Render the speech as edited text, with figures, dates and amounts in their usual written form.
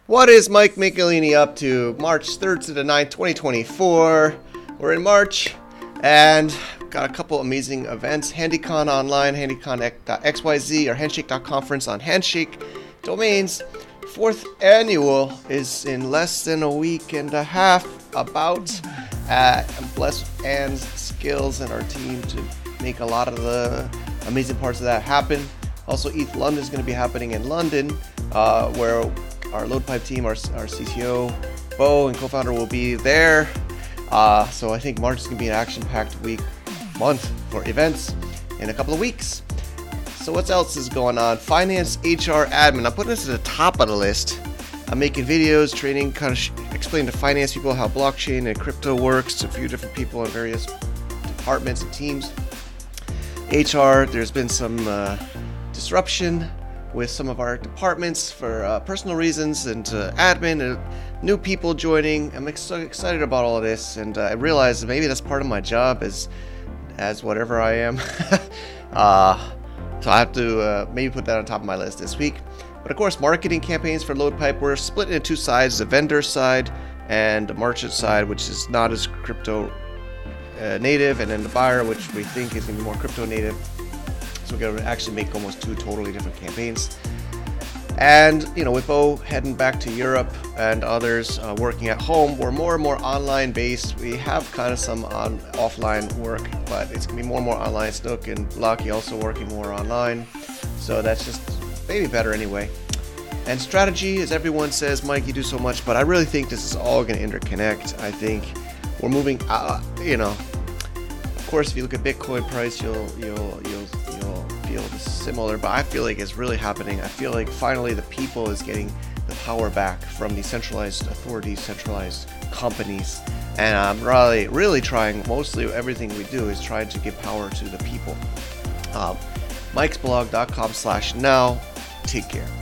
What is Mike Michelini up to? March 3rd to the 9th, 2024. We're in March and got a couple amazing events. HandyCon online, handycon.xyz, or Handshake conference on Handshake domains. 4th annual is in less than a week and a half. About I'm blessed with Anne's skills and our team to make a lot of the amazing parts of that happen. Also, ETH London is going to be happening in London, where our LoadPipe team, our CTO, Bo, and co-founder will be there. So I think March is going to be an action-packed month for events in a couple of weeks. So what else is going on? Finance, HR, admin. I'm putting this at the top of the list. I'm making videos, training, kind of explaining to finance people how blockchain and crypto works to a few different people in various departments and teams. HR, there's been some disruption with some of our departments for personal reasons, and admin and new people joining. I'm so excited about all of this, and I realize that maybe that's part of my job as whatever I am. So I have to maybe put that on top of my list this week. But of course, marketing campaigns for LoadPipe, we're split into two sides: the vendor side and the merchant side, which is not as crypto native, and then the buyer, which we think is going to be more crypto native. So we're going to actually make almost two totally different campaigns. And, with Bo heading back to Europe and others working at home, we're more and more online based. We have kind of some offline work, but it's going to be more and more online. Snook and Lucky also working more online. So that's just maybe better anyway. And strategy, as everyone says, Mike, you do so much, but I really think this is all going to interconnect. I think we're moving, of course, if you look at Bitcoin price, you'll feel similar, but I feel like it's really happening. I feel like finally the people is getting the power back from the centralized authorities, centralized companies, and I'm really trying. Mostly everything we do is trying to give power to the people. MikesBlog.com/now. Take care.